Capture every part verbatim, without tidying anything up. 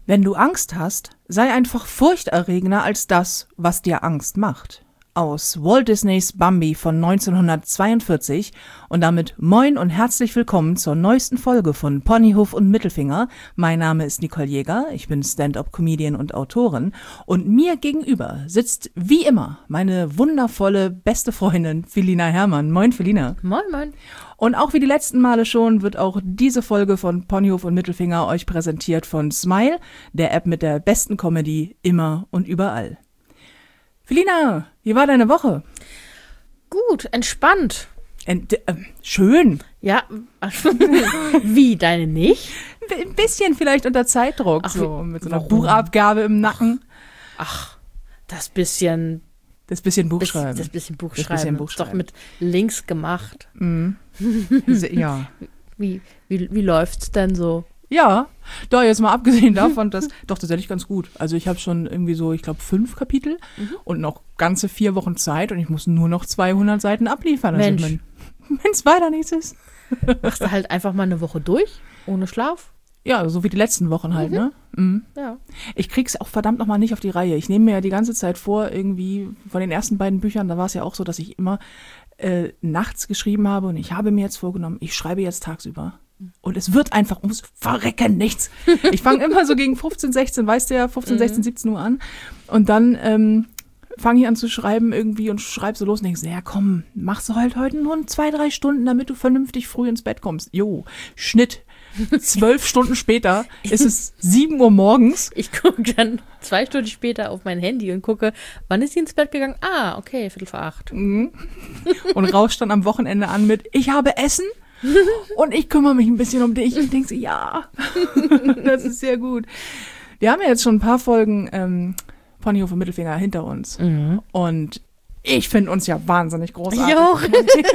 Wenn du Angst hast, sei einfach furchterregender als das, was dir Angst macht. Aus Walt Disneys Bambi von neunzehnhundertzweiundvierzig und damit moin und herzlich willkommen zur neuesten Folge von Ponyhof und Mittelfinger. Mein Name ist Nicole Jäger, ich bin Stand-up-Comedian und Autorin und mir gegenüber sitzt wie immer meine wundervolle beste Freundin Felina Herrmann. Moin Felina. Moin, moin. Und auch wie die letzten Male schon wird auch diese Folge von Ponyhof und Mittelfinger euch präsentiert von Smile, der App mit der besten Comedy immer und überall. Felina, wie war deine Woche? Gut, entspannt. Ent- äh, schön. Ja, wie, deine nicht? Ein bisschen vielleicht unter Zeitdruck, Ach, so mit so einer warum? Buchabgabe im Nacken. Ach, das bisschen, Das bisschen bis, Buchschreiben. das bisschen Das Buchschreiben. bisschen Ist Buchschreiben. doch mit Links gemacht. Mhm. Ja. Wie, wie, wie läuft's denn so? Ja, doch, jetzt mal abgesehen davon, dass, doch, tatsächlich ganz gut. Also ich habe schon irgendwie so, ich glaube, fünf Kapitel Mhm. und noch ganze vier Wochen Zeit und ich muss nur noch zweihundert Seiten abliefern. Also Mensch. wenn es weiter nichts ist. Machst du halt einfach mal eine Woche durch, ohne Schlaf? Ja, so wie die letzten Wochen halt, ne? Mhm. Ja. Ich krieg's auch verdammt nochmal nicht auf die Reihe. Ich nehme mir ja die ganze Zeit vor, irgendwie von den ersten beiden Büchern, da war es ja auch so, dass ich immer äh, nachts geschrieben habe und ich habe mir jetzt vorgenommen, ich schreibe jetzt tagsüber. Und es wird einfach ums Verrecken nichts. Ich fange immer so gegen fünfzehn, sechzehn, weißt du ja, fünfzehn, sechzehn, siebzehn Uhr an. Und dann ähm, fange ich an zu schreiben irgendwie und schreibe so los und denkst, ja komm, machst du halt heute nur zwei, drei Stunden, damit du vernünftig früh ins Bett kommst. Jo, Schnitt. Zwölf Stunden später ist es sieben Uhr morgens. Ich gucke dann zwei Stunden später auf mein Handy und gucke, wann ist sie ins Bett gegangen? Ah, okay, Viertel vor acht. Und rauscht dann am Wochenende an mit, ich habe Essen und ich kümmere mich ein bisschen um dich. Und denkst, ja, das ist sehr gut. Wir haben ja jetzt schon ein paar Folgen ähm, Ponyhof und Mittelfinger hinter uns. Mhm. Und ich finde uns ja wahnsinnig großartig. Ich auch.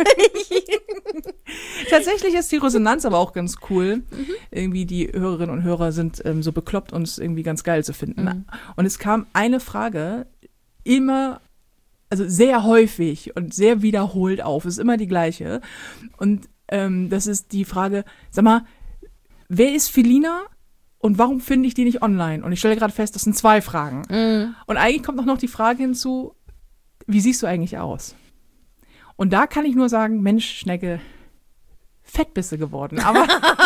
Tatsächlich ist die Resonanz aber auch ganz cool. Mhm. Irgendwie die Hörerinnen und Hörer sind ähm, so bekloppt, uns irgendwie ganz geil zu finden. Mhm. Und es kam eine Frage immer, also sehr häufig und sehr wiederholt auf. Es ist immer die gleiche. Und ähm, das ist die Frage, sag mal, wer ist Felina und warum finde ich die nicht online? Und ich stelle gerade fest, das sind zwei Fragen. Mhm. Und eigentlich kommt auch noch die Frage hinzu, wie siehst du eigentlich aus? Und da kann ich nur sagen, Mensch, Schnecke, fett bist du geworden. Aber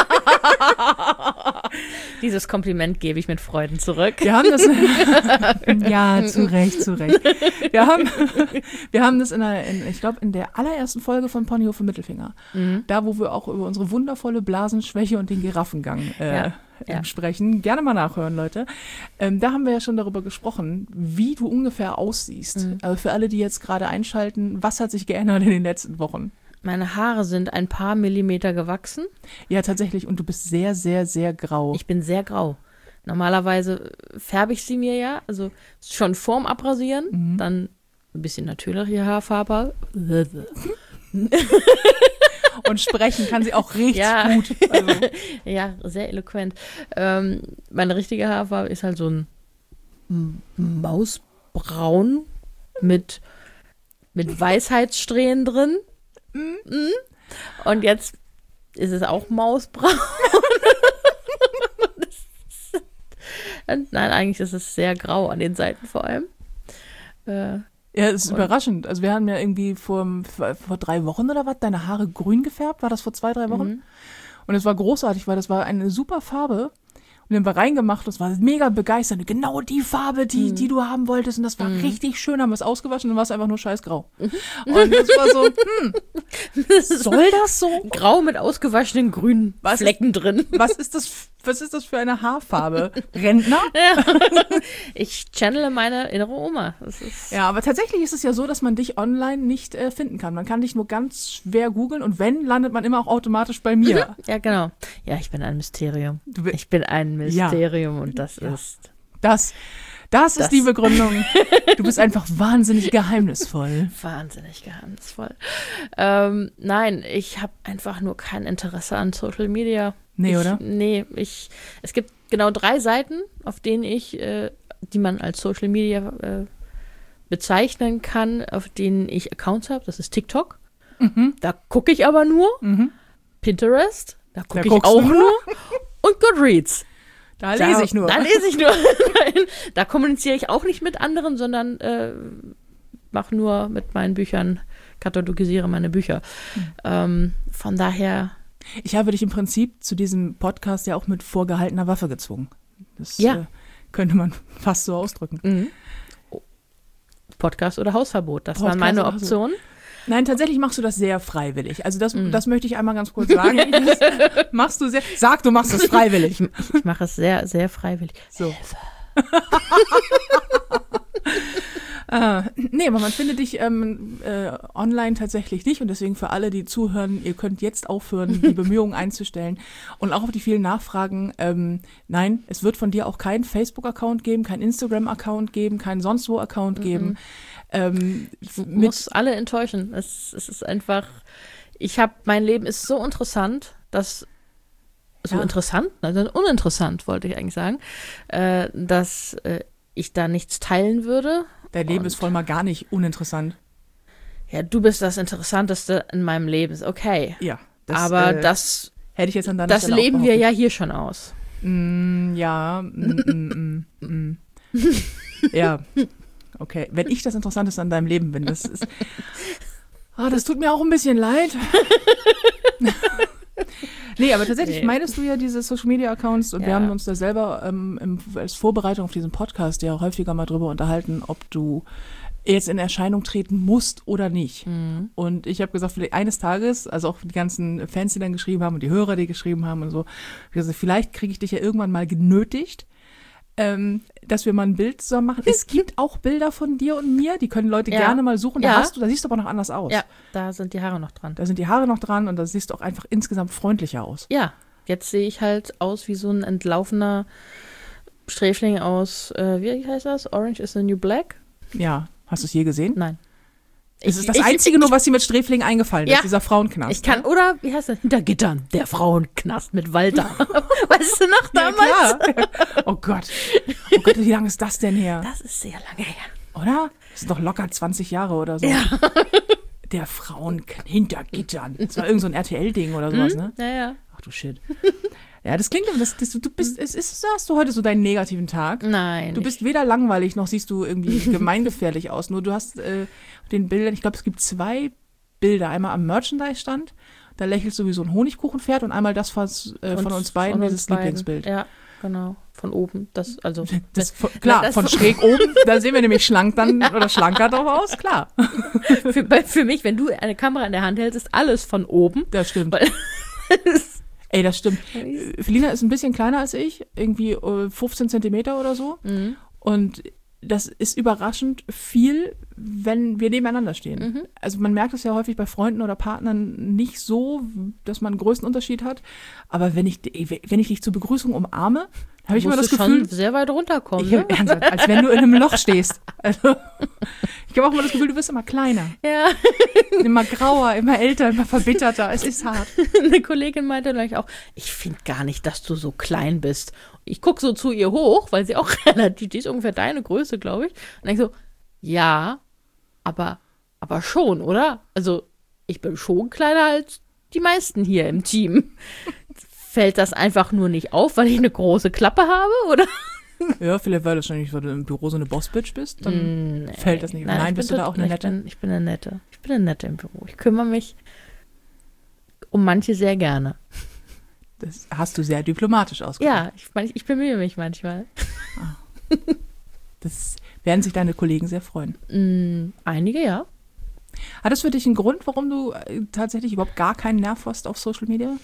Dieses Kompliment gebe ich mit Freuden zurück. wir haben das, ja, zu Recht, zu Recht. Wir haben, wir haben das in der, in, ich glaube, in der allerersten Folge von Ponyhof und Mittelfinger, Mhm. da, wo wir auch über unsere wundervolle Blasenschwäche und den Giraffengang äh, Ja, ja. ähm, sprechen. Gerne mal nachhören, Leute. Ähm, da haben wir ja schon darüber gesprochen, wie du ungefähr aussiehst. Mhm. Also für alle, die jetzt gerade einschalten, was hat sich geändert in den letzten Wochen? Meine Haare sind ein paar Millimeter gewachsen. Ja, tatsächlich. Und du bist sehr, sehr, sehr grau. Ich bin sehr grau. Normalerweise färbe ich sie mir ja, also schon vorm Abrasieren, Mhm. dann ein bisschen natürliche Haarfarbe. Und sprechen kann sie auch richtig Ja. gut. Also, Ja, sehr eloquent. Ähm, meine richtige Haarfarbe ist halt so ein M- Mausbraun mit, mit Weisheitssträhnen drin. Mhm. Und jetzt ist es auch Mausbraun. Das ist- Nein, eigentlich ist es sehr grau an den Seiten vor allem. Äh, ja, es ist Und- überraschend. Also wir haben ja irgendwie vor, vor, vor drei Wochen oder was, deine Haare grün gefärbt. War das vor zwei, drei Wochen? Mhm. Und es war großartig, weil das war eine super Farbe. Und den haben wir reingemacht, das war mega begeisternd. Genau die Farbe, die, Mhm. die du haben wolltest. Und das war Mhm. richtig schön, haben wir es ausgewaschen und dann war es einfach nur scheißgrau. Und das war so, hm, soll das so? Grau mit ausgewaschenen grünen Was ist- Flecken drin. Was ist das, was ist das für eine Haarfarbe? Rentner? Ja. Ich channele meine innere Oma. Das ist Ja, aber tatsächlich ist es ja so, dass man dich online nicht äh, finden kann. Man kann dich nur ganz schwer googeln und wenn, landet man immer auch automatisch bei mir. Ja, genau. Ja, ich bin ein Mysterium. Du, bi- Ich bin ein Mysterium und das Ja. ist. das, das ist Das- die Begründung. Du bist einfach wahnsinnig geheimnisvoll. Wahnsinnig geheimnisvoll. Ähm, nein, ich habe einfach nur kein Interesse an Social Media. Nee, ich, oder? Nee, ich. Es gibt genau drei Seiten, auf denen ich, äh, die man als Social Media äh, bezeichnen kann, auf denen ich Accounts habe. Das ist TikTok. Mhm. Da gucke ich aber nur. Mhm. Pinterest. Da gucke ich guckst auch du nur. Und Goodreads. Da lese ich nur. Da lese ich nur. Nein, da kommuniziere ich auch nicht mit anderen, sondern äh, mache nur mit meinen Büchern, katalogisiere meine Bücher. Mhm. Ähm, von daher. Ich habe dich im Prinzip zu diesem Podcast ja auch mit vorgehaltener Waffe gezwungen. Das ja. äh, könnte man fast so ausdrücken. Mhm. Podcast oder Hausverbot, das Podcast waren meine Optionen. Nein, tatsächlich machst du das sehr freiwillig. Also das, mm. das möchte ich einmal ganz kurz sagen. Das machst du sehr, sag, du machst es freiwillig. Ich, ich mache es sehr, sehr freiwillig. So. äh, nee, aber man findet dich ähm, äh, online tatsächlich nicht und deswegen für alle, die zuhören, ihr könnt jetzt aufhören, die Bemühungen einzustellen und auch auf die vielen Nachfragen. Ähm, nein, es wird von dir auch keinen Facebook-Account geben, keinen Instagram-Account geben, keinen sonst wo Account geben. Mm-mm. Ähm, ich muss alle enttäuschen. Es, es ist einfach, ich habe, mein Leben ist so interessant, dass, so ja. interessant, also uninteressant wollte ich eigentlich sagen, äh, dass äh, ich da nichts teilen würde. Dein Leben Und, ist voll mal gar nicht uninteressant. Ja, du bist das Interessanteste in meinem Leben, okay. Ja. Das, Aber äh, das, hätte ich jetzt an deiner das Stelle leben wir ja hier schon aus. Mm, ja, mm, mm, mm, mm. ja. Okay, wenn ich das Interessanteste an deinem Leben bin, das ist, oh, das tut mir auch ein bisschen leid. Nee, aber tatsächlich nee. meinst du ja diese Social-Media-Accounts und ja. wir haben uns da selber ähm, im, als Vorbereitung auf diesen Podcast ja häufiger mal drüber unterhalten, ob du jetzt in Erscheinung treten musst oder nicht. Mhm. Und ich habe gesagt, vielleicht eines Tages, also auch die ganzen Fans, die dann geschrieben haben und die Hörer, die geschrieben haben und so, ich gesagt, vielleicht kriege ich dich ja irgendwann mal genötigt, Ähm, dass wir mal ein Bild zusammen machen. Es gibt auch Bilder von dir und mir, die können Leute ja. gerne mal suchen. Da ja. hast du, da siehst du aber noch anders aus. Ja, da sind die Haare noch dran. Da sind die Haare noch dran und da siehst du auch einfach insgesamt freundlicher aus. Ja, jetzt sehe ich halt aus wie so ein entlaufener Sträfling aus, äh, wie heißt das? Orange is the New Black? Ja, hast du es je gesehen? Nein. Es ist das ich, Einzige ich, nur, was dir mit Sträfling eingefallen ja, ist, dieser Frauenknast. Ich kann, ja? oder, wie heißt das? Hinter Gittern, der Frauenknast mit Walter. Weißt du noch damals? Ja, klar. Oh Gott. Oh Gott, wie lange ist das denn her? Das ist sehr lange her. Oder? Das sind doch locker zwanzig Jahre oder so. Ja. Der Frauenknast hinter Gittern. Das war irgend so ein R T L-Ding oder sowas, mhm. ne? Ja, ja. Ach du Shit. Ja, das klingt, das, das, du bist, es ist, hast du heute so deinen negativen Tag? Nein. Du bist weder langweilig, noch siehst du irgendwie gemeingefährlich aus. Nur du hast äh, den Bildern, ich glaube, es gibt zwei Bilder. Einmal am Merchandise-Stand, da lächelt so wie so ein Honigkuchenpferd und einmal das von, äh, von uns beiden, von uns dieses beiden. Lieblingsbild. Ja, genau. Von oben. Das, also, das, von, klar, das von schräg oben, da sehen wir nämlich schlank dann oder schlanker drauf aus, klar. Für, für mich, wenn du eine Kamera in der Hand hältst, ist alles von oben. Das stimmt. Weil, Ey, das stimmt. Felina ist ein bisschen kleiner als ich, irgendwie fünfzehn Zentimeter oder so. Mhm. Und das ist überraschend viel, wenn wir nebeneinander stehen. Mhm. Also man merkt es ja häufig bei Freunden oder Partnern nicht so, dass man einen Größenunterschied hat. Aber wenn ich, wenn ich dich zur Begrüßung umarme, habe ich immer das Gefühl, schon sehr weit runterkommen, ich, ne? Ernsthaft, als wenn du in einem Loch stehst. Also, ich habe auch immer das Gefühl, du wirst immer kleiner. Ja. Immer grauer, immer älter, immer verbitterter. Es ist hart. Eine Kollegin meinte gleich auch, ich finde gar nicht, dass du so klein bist. Ich gucke so zu ihr hoch, weil sie auch relativ, die ist ungefähr deine Größe, glaube ich. Und denke so, ja, aber, aber schon, oder? Also, ich bin schon kleiner als die meisten hier im Team. Fällt das einfach nur nicht auf, weil ich eine große Klappe habe, oder? Ja, vielleicht weil, das wahrscheinlich, weil du im Büro so eine Boss-Bitch bist, dann nee, fällt das nicht auf. Nein, Nein bist du da auch eine Nette? Ich bin, ich bin eine Nette. Ich bin eine Nette im Büro. Ich kümmere mich um manche sehr gerne. Das hast du sehr diplomatisch ausgedrückt. Ja, ich, mein, ich bemühe mich manchmal. Ah. Das werden sich deine Kollegen sehr freuen. Mm, einige, ja. Hat das für dich einen Grund, warum du tatsächlich überhaupt gar keinen Nerv hast auf Social Media?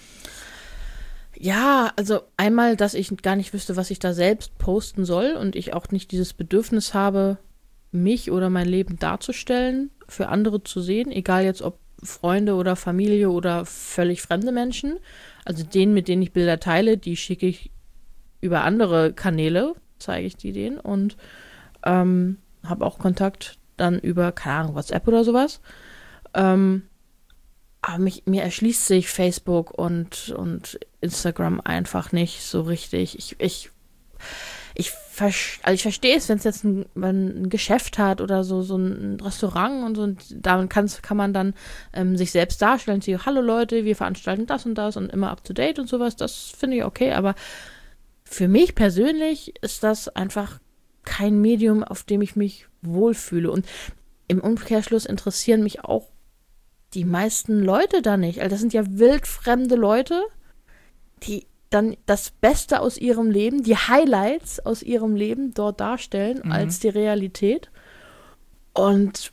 Ja, also einmal, dass ich gar nicht wüsste, was ich da selbst posten soll und ich auch nicht dieses Bedürfnis habe, mich oder mein Leben darzustellen, für andere zu sehen, egal jetzt ob Freunde oder Familie oder völlig fremde Menschen. Also denen, mit denen ich Bilder teile, die schicke ich über andere Kanäle, zeige ich die denen und ähm, habe auch Kontakt dann über, keine Ahnung, WhatsApp oder sowas. Ähm, aber mich, mir erschließt sich Facebook und, und Instagram einfach nicht so richtig. Ich, ich, ich, also ich verstehe es, wenn es jetzt ein, wenn ein Geschäft hat oder so, so ein Restaurant und so, und damit kann man dann ähm, sich selbst darstellen, so, hallo Leute, wir veranstalten das und das und immer up to date und sowas, das finde ich okay, aber für mich persönlich ist das einfach kein Medium, auf dem ich mich wohlfühle. Und im Umkehrschluss interessieren mich auch die meisten Leute da nicht. Also das sind ja wildfremde Leute, die dann das Beste aus ihrem Leben, die Highlights aus ihrem Leben dort darstellen mhm. als die Realität. Und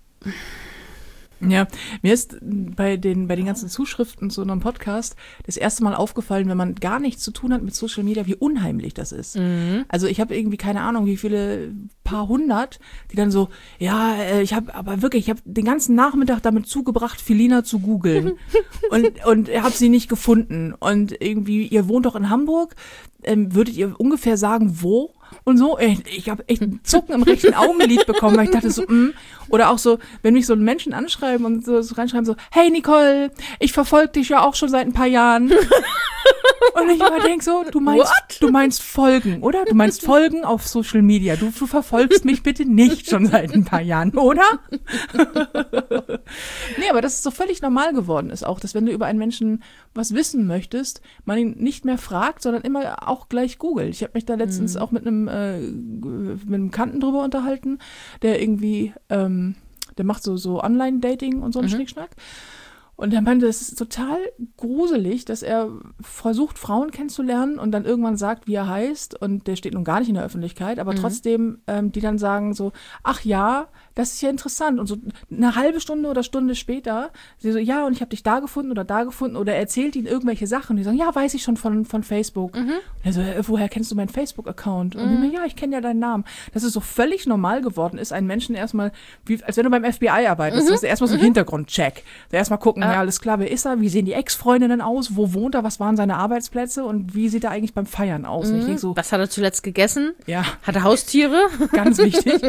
ja, mir ist bei den, bei den ganzen Zuschriften zu einem Podcast das erste Mal aufgefallen, wenn man gar nichts zu tun hat mit Social Media, wie unheimlich das ist. Mhm. Also ich habe irgendwie keine Ahnung, wie viele, paar hundert, die dann so, ja, ich habe aber wirklich, ich habe den ganzen Nachmittag damit zugebracht, Felina zu googeln und, und habe sie nicht gefunden. Und irgendwie, ihr wohnt doch in Hamburg, ähm, würdet ihr ungefähr sagen, wo? Und so, ich, ich habe echt einen Zucken im rechten Augenlid bekommen, weil ich dachte so, mm. Oder auch so, wenn mich so Menschen anschreiben und so, so reinschreiben so, hey Nicole, ich verfolge dich ja auch schon seit ein paar Jahren. Und ich immer denke so, du meinst, What? du meinst Folgen, oder? Du meinst Folgen auf Social Media. Du, du verfolgst mich bitte nicht schon seit ein paar Jahren, oder? Nee, aber dass es so völlig normal geworden ist auch, dass wenn du über einen Menschen was wissen möchtest, man ihn nicht mehr fragt, sondern immer auch gleich googelt. Ich habe mich da letztens mhm. auch mit einem, äh, mit einem Bekannten drüber unterhalten, der irgendwie, ähm, der macht so, so Online-Dating und so einen mhm. Schnickschnack. Und er meinte, es ist total gruselig, dass er versucht, Frauen kennenzulernen und dann irgendwann sagt, wie er heißt. Und der steht nun gar nicht in der Öffentlichkeit, aber mhm. trotzdem, ähm, die dann sagen so, ach ja, das ist ja interessant. Und so eine halbe Stunde oder Stunde später, sie so, ja, und ich habe dich da gefunden oder da gefunden. Oder er erzählt ihnen irgendwelche Sachen. Und die sagen, ja, weiß ich schon von, von Facebook. Mhm. Und er so, woher kennst du meinen Facebook-Account? Und mhm. die so, ja, ich kenne ja deinen Namen. Dass es so völlig normal geworden ist, einen Menschen erstmal, wie, als wenn du beim F B I arbeitest, mhm. das ist erstmal so ein mhm. Hintergrundcheck. Erstmal gucken, ja, alles klar, wer ist er? Wie sehen die Ex-Freundinnen aus? Wo wohnt er? Was waren seine Arbeitsplätze? Und wie sieht er eigentlich beim Feiern aus? Mhm. Ich denk so, was hat er zuletzt gegessen? Ja. Hat er Haustiere? Ganz wichtig.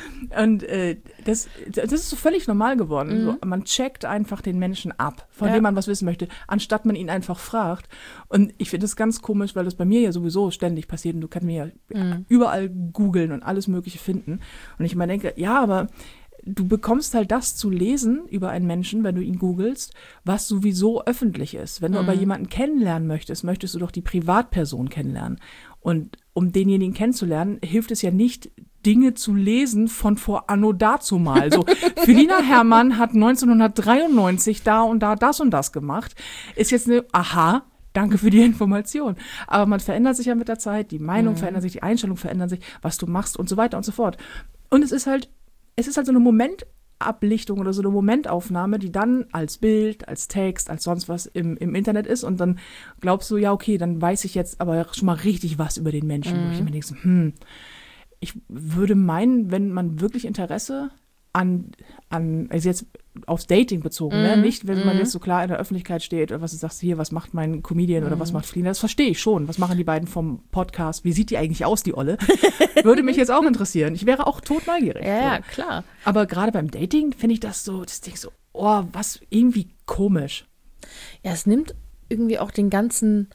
Und äh, das, das ist so völlig normal geworden. Mhm. So, man checkt einfach den Menschen ab, von ja. dem man was wissen möchte, anstatt man ihn einfach fragt. Und ich finde das ganz komisch, weil das bei mir ja sowieso ständig passiert. Und du kannst mir ja mhm. überall googeln und alles Mögliche finden. Und ich immer denke, ja, aber du bekommst halt das zu lesen über einen Menschen, wenn du ihn googelst, was sowieso öffentlich ist. Wenn du mhm. aber jemanden kennenlernen möchtest, möchtest du doch die Privatperson kennenlernen. Und um denjenigen kennenzulernen, hilft es ja nicht, Dinge zu lesen von vor anno dazumal. So, Felina Herrmann hat neunzehnhundertdreiundneunzig da und da das und das gemacht. Ist jetzt eine, aha, danke für die Information. Aber man verändert sich ja mit der Zeit, die Meinung mhm. verändert sich, die Einstellung verändert sich, was du machst und so weiter und so fort. Und es ist halt, es ist halt so eine Momentablichtung oder so eine Momentaufnahme, die dann als Bild, als Text, als sonst was im, im Internet ist und dann glaubst du, ja okay, dann weiß ich jetzt aber schon mal richtig was über den Menschen. Mhm. Wo ich mir denke, so, hm, ich würde meinen, wenn man wirklich Interesse an, an also jetzt aufs Dating bezogen, mm, ne? Nicht, wenn mm. man jetzt so klar in der Öffentlichkeit steht oder was du sagst, hier, was macht mein Comedian mm. oder was macht Felina, das verstehe ich schon. Was machen die beiden vom Podcast? Wie sieht die eigentlich aus, die Olle? Würde mich jetzt auch interessieren. Ich wäre auch totneugierig. Ja, so. ja, klar. Aber gerade beim Dating finde ich das so, das Ding so, oh, was, irgendwie komisch. Ja, es nimmt irgendwie auch den ganzen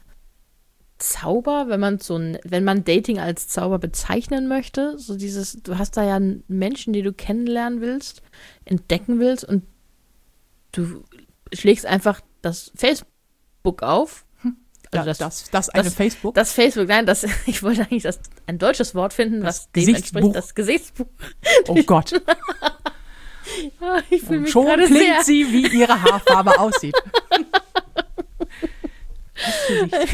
Zauber, wenn man so ein, wenn man Dating als Zauber bezeichnen möchte, so dieses, du hast da ja Menschen, die du kennenlernen willst, entdecken willst und du schlägst einfach das Facebook auf. Also das, das, das eine das, Facebook? Das Facebook, nein, das, ich wollte eigentlich das, ein deutsches Wort finden, das was dem entspricht, das Gesichtsbuch. Oh Gott. Ja, ich fühle mich schon klingt sehr. sie, wie ihre Haarfarbe aussieht. Das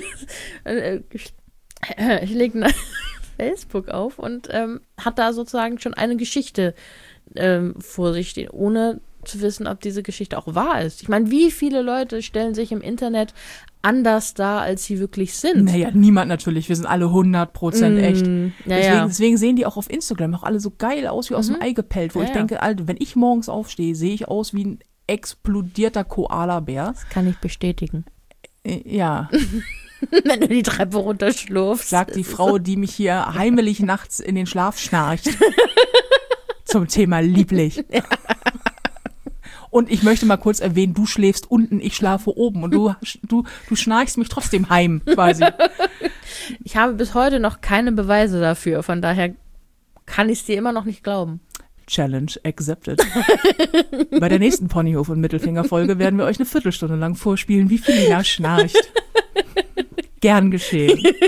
ich lege Facebook auf und ähm, hat da sozusagen schon eine Geschichte ähm, vor sich stehen, ohne zu wissen, ob diese Geschichte auch wahr ist. Ich meine, wie viele Leute stellen sich im Internet anders dar, als sie wirklich sind? Naja, niemand natürlich. Wir sind alle hundert Prozent mm, echt. Ja, deswegen, ja. deswegen sehen die auch auf Instagram auch alle so geil aus wie aus Mhm. dem Ei gepellt, wo Ja, ich ja. denke, Alter, wenn ich morgens aufstehe, sehe ich aus wie ein explodierter Koalabär. Das kann ich bestätigen. Äh, Ja, Wenn du die Treppe runterschlurfst. sagt die Frau, die mich hier heimelig nachts in den Schlaf schnarcht. Zum Thema lieblich. Und ich möchte mal kurz erwähnen, du schläfst unten, ich schlafe oben und du, du, du schnarchst mich trotzdem heim, quasi. Ich habe bis heute noch keine Beweise dafür, von daher kann ich es dir immer noch nicht glauben. Challenge accepted. Bei der nächsten Ponyhof- und Mittelfinger-Folge werden wir euch eine Viertelstunde lang vorspielen, wie Felina schnarcht. Gern geschehen.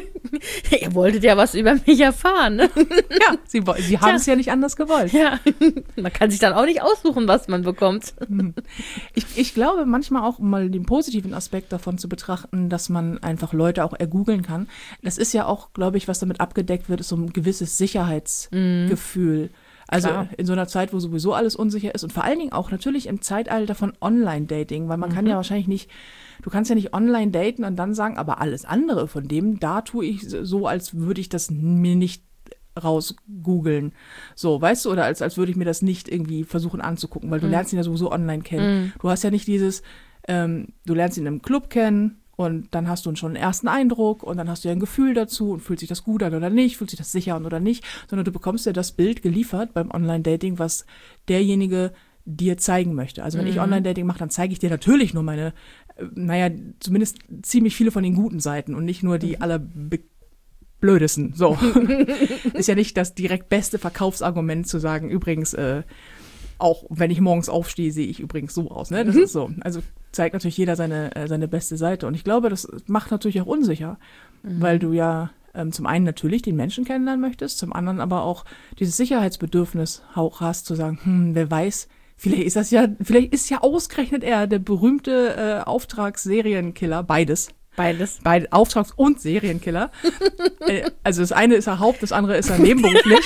Ihr wolltet ja was über mich erfahren, ne? Ja, sie, sie haben es ja nicht anders gewollt. Ja, man kann sich dann auch nicht aussuchen, was man bekommt. Ich, ich glaube manchmal auch, um mal den positiven Aspekt davon zu betrachten, dass man einfach Leute auch ergoogeln kann. Das ist ja auch, glaube ich, was damit abgedeckt wird, ist so ein gewisses Sicherheitsgefühl. Mhm. Also Klar. in so einer Zeit, wo sowieso alles unsicher ist und vor allen Dingen auch natürlich im Zeitalter von Online-Dating, weil man mhm. kann ja wahrscheinlich nicht, du kannst ja nicht online daten und dann sagen, aber alles andere von dem, da tue ich so, als würde ich das mir nicht rausgoogeln. So, weißt du, oder als, als würde ich mir das nicht irgendwie versuchen anzugucken, weil du mhm. lernst ihn ja sowieso online kennen. Mhm. Du hast ja nicht dieses, ähm, du lernst ihn im Club kennen, und dann hast du schon einen ersten Eindruck und dann hast du ja ein Gefühl dazu und fühlt sich das gut an oder nicht, fühlt sich das sicher an oder nicht, sondern du bekommst ja das Bild geliefert beim Online-Dating, was derjenige dir zeigen möchte. Also wenn mhm. ich Online-Dating mache, dann zeige ich dir natürlich nur meine, äh, naja, zumindest ziemlich viele von den guten Seiten und nicht nur die mhm. allerblödesten. So. Ist ja nicht das direkt beste Verkaufsargument zu sagen, übrigens, äh, auch wenn ich morgens aufstehe, sehe ich übrigens so aus. Ne? Das mhm. ist so. Also zeigt natürlich jeder seine, äh, seine beste Seite. Und ich glaube, das macht natürlich auch unsicher, mhm. weil du ja ähm, zum einen natürlich den Menschen kennenlernen möchtest, zum anderen aber auch dieses Sicherheitsbedürfnis auch hast, zu sagen, hm, wer weiß, vielleicht ist das ja, vielleicht ist ja ausgerechnet er der berühmte äh, Auftragssserienkiller, beides. Beides. Beide, Auftrags- und Serienkiller. äh, also das eine ist er Haupt, das andere ist er nebenberuflich.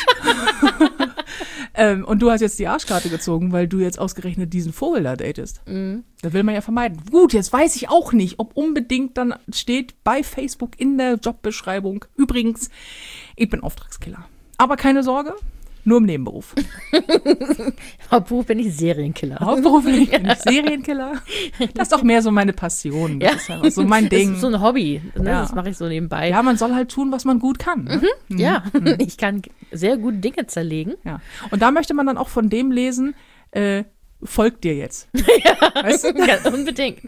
ähm, und du hast jetzt die Arschkarte gezogen, weil du jetzt ausgerechnet diesen Vogel da datest. Mhm. Das will man ja vermeiden. Gut, jetzt weiß ich auch nicht, ob unbedingt dann steht bei Facebook in der Jobbeschreibung, übrigens, ich bin Auftragskiller. Aber keine Sorge, nur im Nebenberuf. Hauptberuf bin ich Serienkiller. Hauptberuflich bin ich Serienkiller. Das ist doch mehr so meine Passion. Das ja. ist einfach so mein Ding. Das ist so ein Hobby. Ne? Ja. Das mache ich so nebenbei. Ja, man soll halt tun, was man gut kann. Ne? Mhm. Mhm. Ja, mhm. Ich kann sehr gut Dinge zerlegen. Ja. Und da möchte man dann auch von dem lesen, äh, folgt dir jetzt. Ja, weißt du? Ganz unbedingt.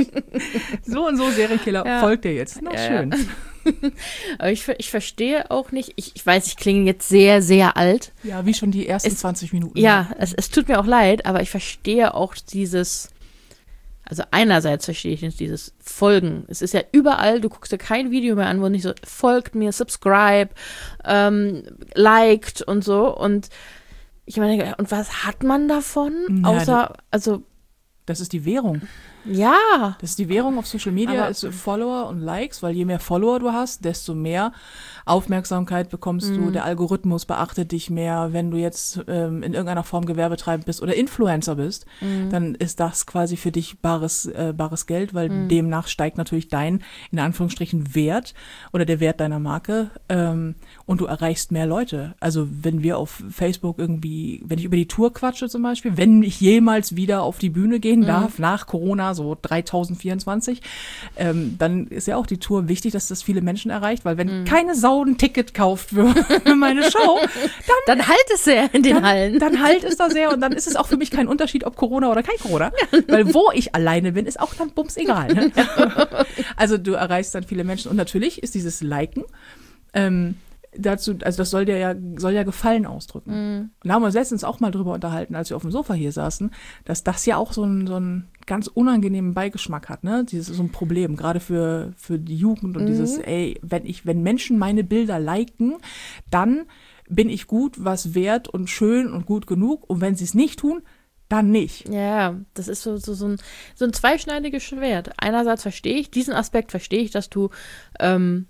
So und so Serienkiller, ja. folgt dir jetzt. Na, ja, schön. Ja. Aber ich, ich verstehe auch nicht, ich, ich weiß, ich klinge jetzt sehr, sehr alt. Ja, wie schon die ersten es, zwanzig Minuten. Ja, es, es tut mir auch leid, aber ich verstehe auch dieses, also einerseits verstehe ich nicht dieses Folgen. Es ist ja überall, du guckst dir kein Video mehr an, wo nicht so, folgt mir, subscribe, ähm, liked und so. Und ich meine, und was hat man davon? Ja, außer, also. Das ist die Währung. Ja. Das ist die Währung auf Social Media, aber ist Follower und Likes, weil je mehr Follower du hast, desto mehr Aufmerksamkeit bekommst mm. du. Der Algorithmus beachtet dich mehr. Wenn du jetzt ähm, in irgendeiner Form gewerbetreibend bist oder Influencer bist, mm. dann ist das quasi für dich bares, äh, bares Geld, weil mm. demnach steigt natürlich dein, in Anführungsstrichen, Wert oder der Wert deiner Marke ähm, und du erreichst mehr Leute. Also wenn wir auf Facebook irgendwie, wenn ich über die Tour quatsche zum Beispiel, wenn ich jemals wieder auf die Bühne gehen mm. darf, nach Corona, so dreitausendvierundzwanzig, ähm, dann ist ja auch die Tour wichtig, dass das viele Menschen erreicht, weil wenn mm. keine Sau ein Ticket kauft für, für meine Show, dann, dann halt es sehr in den dann, Hallen. Dann halt es da sehr und dann ist es auch für mich kein Unterschied, ob Corona oder kein Corona, weil wo ich alleine bin, ist auch dann bums egal. Ne? Also du erreichst dann viele Menschen und natürlich ist dieses Liken ähm, dazu, also das soll dir ja, soll ja Gefallen ausdrücken. Mm. Und da haben wir uns letztens auch mal drüber unterhalten, als wir auf dem Sofa hier saßen, dass das ja auch so ein, so ein ganz unangenehmen Beigeschmack hat, ne? Dieses ist so ein Problem, gerade für, für die Jugend und mm. dieses, ey, wenn ich, wenn Menschen meine Bilder liken, dann bin ich gut, was wert und schön und gut genug und wenn sie es nicht tun, dann nicht. Ja, das ist so, so, so, ein, so ein zweischneidiges Schwert. Einerseits verstehe ich, diesen Aspekt verstehe ich, dass du ähm,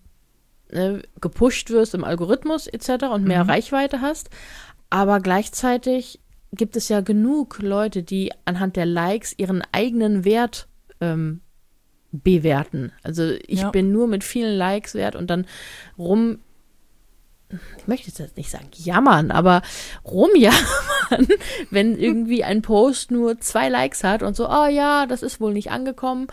gepusht wirst im Algorithmus et cetera und mehr mhm. Reichweite hast, aber gleichzeitig gibt es ja genug Leute, die anhand der Likes ihren eigenen Wert ähm, bewerten. Also ich ja. bin nur mit vielen Likes wert und dann rum, ich möchte jetzt nicht sagen jammern, aber rumjammern, wenn irgendwie ein Post nur zwei Likes hat und so, oh ja, das ist wohl nicht angekommen.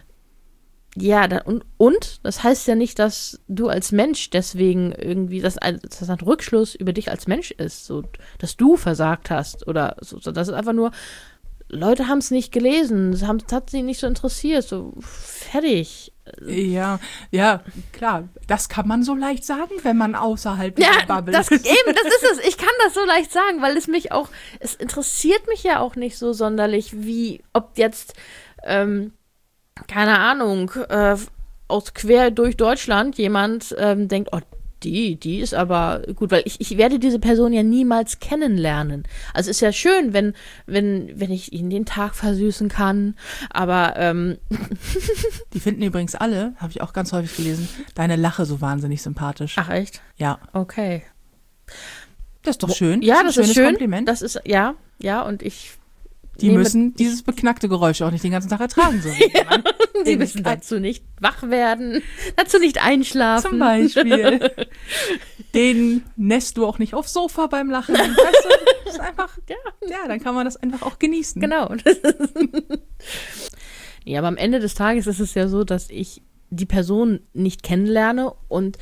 Ja, da, und, und das heißt ja nicht, dass du als Mensch deswegen irgendwie, dass das ein Rückschluss über dich als Mensch ist, so, dass du versagt hast oder so. Das ist einfach nur, Leute haben es nicht gelesen, es hat sie nicht so interessiert, so fertig. Ja, ja, klar, das kann man so leicht sagen, wenn man außerhalb ja, der Bubble das, ist. Eben, das ist es. Ich kann das so leicht sagen, weil es mich auch, es interessiert mich ja auch nicht so sonderlich, wie, ob jetzt, ähm, keine Ahnung, äh, aus quer durch Deutschland jemand ähm, denkt, oh, die, die ist aber gut, weil ich, ich werde diese Person ja niemals kennenlernen. Also es ist ja schön, wenn, wenn, wenn ich ihnen den Tag versüßen kann, aber ähm die finden übrigens alle, habe ich auch ganz häufig gelesen, deine Lache so wahnsinnig sympathisch. Ach echt? Ja. Okay. Das ist doch schön. Ja, das, das ist schön. Kompliment. Das ist, ja, ja, und ich Die müssen dieses beknackte Geräusch auch nicht den ganzen Tag ertragen. So ja, die müssen dazu nicht wach werden, dazu nicht einschlafen. Zum Beispiel. Den nässt du auch nicht aufs Sofa beim Lachen. Weißt du, das ist einfach, ja. ja, dann kann man das einfach auch genießen. Genau. Ja, aber am Ende des Tages ist es ja so, dass ich die Person nicht kennenlerne und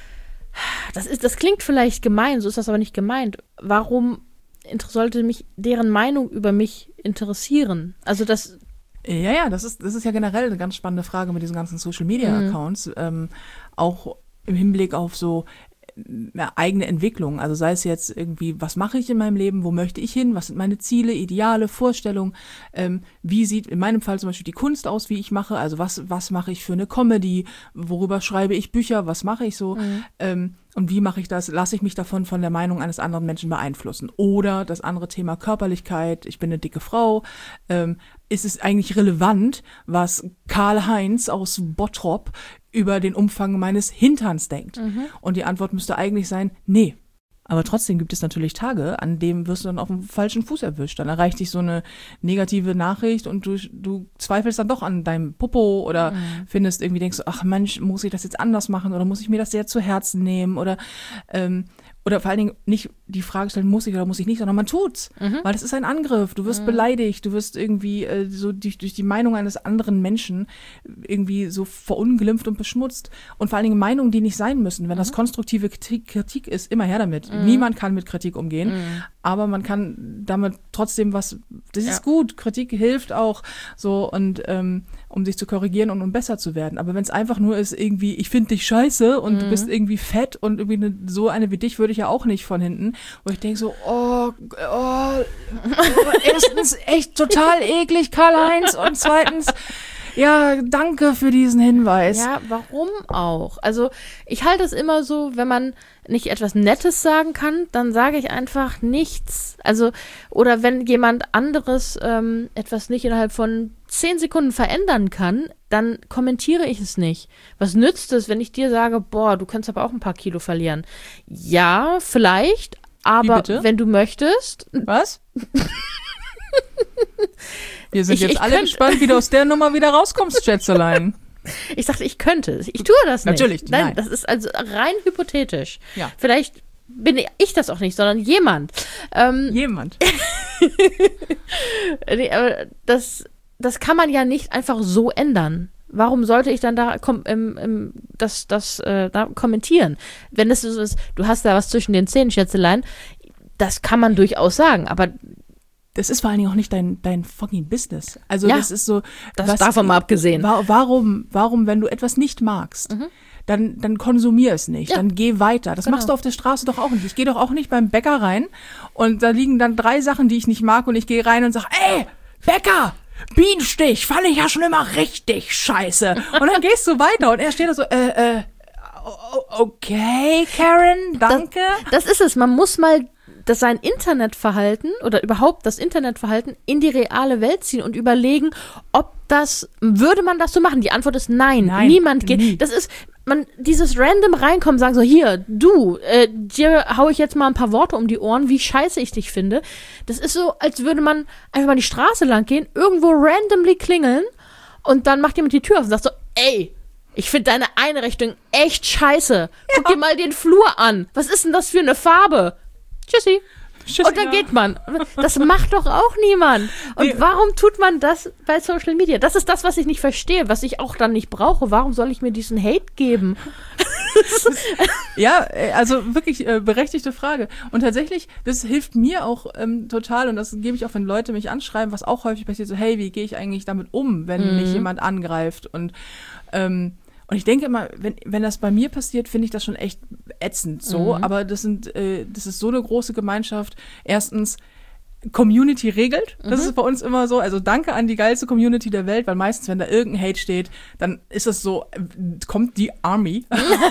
das ist, das klingt vielleicht gemein, so ist das aber nicht gemeint. Warum sollte mich deren Meinung über mich interessieren? Also das Ja, ja, das ist, das ist ja generell eine ganz spannende Frage mit diesen ganzen Social-Media-Accounts. Mhm. Ähm, auch im Hinblick auf so eine eigene Entwicklung. Also sei es jetzt irgendwie, was mache ich in meinem Leben, wo möchte ich hin, was sind meine Ziele, Ideale, Vorstellungen, ähm, wie sieht in meinem Fall zum Beispiel die Kunst aus, wie ich mache, also was, was mache ich für eine Comedy, worüber schreibe ich Bücher, was mache ich so, mhm. ähm, und wie mache ich das? Lasse ich mich davon von der Meinung eines anderen Menschen beeinflussen? Oder das andere Thema Körperlichkeit, ich bin eine dicke Frau, ähm, ist es eigentlich relevant, was Karl-Heinz aus Bottrop über den Umfang meines Hinterns denkt? Mhm. Und die Antwort müsste eigentlich sein, nee. Aber trotzdem gibt es natürlich Tage, an denen wirst du dann auf dem falschen Fuß erwischt. Dann erreicht dich so eine negative Nachricht und du, du zweifelst dann doch an deinem Popo oder mhm. findest irgendwie, denkst du, ach Mensch, muss ich das jetzt anders machen oder muss ich mir das sehr zu Herzen nehmen oder ähm, oder vor allen Dingen nicht die Frage stellen, muss ich oder muss ich nicht, sondern man tut's. Mhm. Weil das ist ein Angriff. Du wirst mhm. beleidigt, du wirst irgendwie äh, so durch, durch die Meinung eines anderen Menschen irgendwie so verunglimpft und beschmutzt. Und vor allen Dingen Meinungen, die nicht sein müssen. Wenn mhm. das konstruktive Kritik, Kritik ist, immer her damit. Mhm. Niemand kann mit Kritik umgehen, mhm. aber man kann damit trotzdem was, das ist ja. gut, Kritik hilft auch so und ähm, um sich zu korrigieren und um besser zu werden. Aber wenn es einfach nur ist, irgendwie, ich finde dich scheiße und mhm. du bist irgendwie fett und irgendwie eine, so eine wie dich würde ich ja auch nicht von hinten, wo ich denke so, oh, oh, oh erstens echt total eklig, Karl-Heinz, und zweitens, ja, danke für diesen Hinweis. Ja, warum auch? Also ich halte es immer so, wenn man nicht etwas Nettes sagen kann, dann sage ich einfach nichts. Also, oder wenn jemand anderes ähm, etwas nicht innerhalb von zehn Sekunden verändern kann, dann kommentiere ich es nicht. Was nützt es, wenn ich dir sage, boah, du kannst aber auch ein paar Kilo verlieren? Ja, vielleicht, aber wenn du möchtest. Was? Wir sind ich, jetzt ich alle könnt, gespannt, wie du aus der Nummer wieder rauskommst, Schätzelein. Ich sagte, ich könnte. Ich tue das nicht. Natürlich, nein. nein. Das ist also rein hypothetisch. Ja. Vielleicht bin ich das auch nicht, sondern jemand. Ähm, jemand. nee, aber das, das kann man ja nicht einfach so ändern. Warum sollte ich dann da kom- ähm, ähm, das, das äh, da kommentieren? Wenn es so ist, du hast da was zwischen den Zähnen, Schätzelein, das kann man durchaus sagen, aber das ist vor allen Dingen auch nicht dein, dein fucking Business. Also ja, das ist so. Das was, davon mal abgesehen. Wa- warum, warum, wenn du etwas nicht magst, mhm. dann, dann konsumier es nicht, ja. dann geh weiter. Das genau. machst du auf der Straße doch auch nicht. Ich gehe doch auch nicht beim Bäcker rein und da liegen dann drei Sachen, die ich nicht mag und ich gehe rein und sage, ey, Bäcker, Bienenstich, fand ich ja schon immer richtig scheiße. Und dann gehst du weiter und er steht da so, äh, äh, okay, Karen, danke. Das, das ist es, man muss mal das sein Internetverhalten oder überhaupt das Internetverhalten in die reale Welt ziehen und überlegen, ob das, würde man das so machen? Die Antwort ist nein, nein niemand geht. Nie. Das ist, man, dieses random reinkommen, sagen so, hier, du, äh, dir hau ich jetzt mal ein paar Worte um die Ohren, wie scheiße ich dich finde. Das ist so, als würde man einfach mal die Straße lang gehen, irgendwo randomly klingeln und dann macht jemand die Tür auf und sagt so, ey, ich finde deine Einrichtung echt scheiße. Guck ja. dir mal den Flur an. Was ist denn das für eine Farbe? Tschüssi. Tschüssi. Und dann ja. geht man. Das macht doch auch niemand. Und nee. warum tut man das bei Social Media? Das ist das, was ich nicht verstehe, was ich auch dann nicht brauche. Warum soll ich mir diesen Hate geben? Ja, also wirklich äh, berechtigte Frage. Und tatsächlich, das hilft mir auch ähm, total und das gebe ich auch, wenn Leute mich anschreiben, was auch häufig passiert, so hey, wie gehe ich eigentlich damit um, wenn mhm. mich jemand angreift? Und ähm, Und ich denke immer, wenn, wenn das bei mir passiert, finde ich das schon echt ätzend so. Mhm. Aber das sind, äh, das ist so eine große Gemeinschaft. Erstens, Community regelt. Das mhm. ist bei uns immer so. Also danke an die geilste Community der Welt, weil meistens, wenn da irgendein Hate steht, dann ist es so, kommt die Army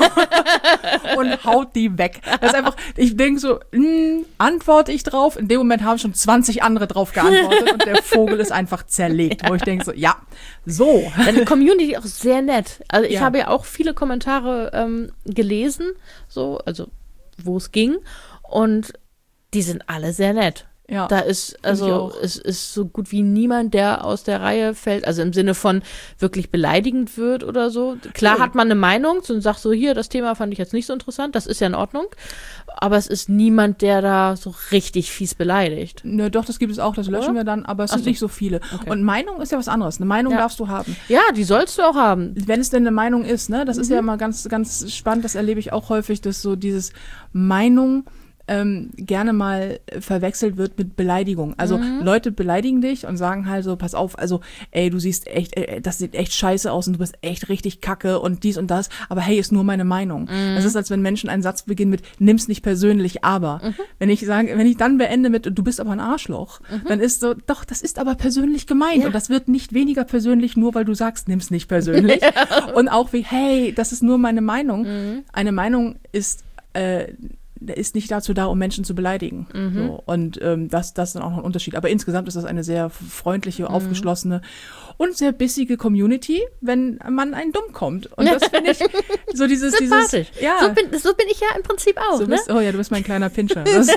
und haut die weg. Das ist einfach, ich denke so, mh, antworte ich drauf. In dem Moment haben schon zwanzig andere drauf geantwortet und der Vogel ist einfach zerlegt. Wo ich denke so, ja, so. Deine Community auch sehr nett. Also ich Ja. habe ja auch viele Kommentare ähm, gelesen, so, also wo es ging. Und die sind alle sehr nett. Ja, Da ist, ich also auch. es ist so gut wie niemand, der aus der Reihe fällt, also im Sinne von wirklich beleidigend wird oder so. Klar Ja. hat man eine Meinung und sagt so, hier, das Thema fand ich jetzt nicht so interessant, das ist ja in Ordnung. Aber es ist niemand, der da so richtig fies beleidigt. Nö, doch, das gibt es auch, das löschen Oder? wir dann, aber es Ach sind so. nicht so viele. Okay. Und Meinung ist ja was anderes. Eine Meinung Ja. darfst du haben. Ja, die sollst du auch haben. Wenn es denn eine Meinung ist, ne, das ist Mhm. ja immer ganz, ganz spannend, das erlebe ich auch häufig, dass so dieses Meinung ähm, gerne mal verwechselt wird mit Beleidigung. Also Mhm. Leute beleidigen dich und sagen halt so, pass auf, also ey, du siehst echt, ey, das sieht echt scheiße aus und du bist echt richtig kacke und dies und das, aber hey, ist nur meine Meinung. Mhm. Das ist, als wenn Menschen einen Satz beginnen mit, nimm's nicht persönlich, aber. Mhm. Wenn ich sage, wenn ich dann beende mit, du bist aber ein Arschloch, Mhm. dann ist so, doch, das ist aber persönlich gemeint Ja. und das wird nicht weniger persönlich, nur weil du sagst, nimm's nicht persönlich. Und auch wie, hey, das ist nur meine Meinung. Mhm. Eine Meinung ist, äh, ist nicht dazu da, um Menschen zu beleidigen. Mhm. So, und ähm, das, das ist dann auch noch ein Unterschied. Aber insgesamt ist das eine sehr freundliche, Mhm. aufgeschlossene und sehr bissige Community, wenn man einen dumm kommt. Und das finde ich so dieses, dieses, Sympathisch. ja. So, bin, so bin ich ja im Prinzip auch, So ne? bist, oh ja, du bist mein kleiner Pinscher. Das,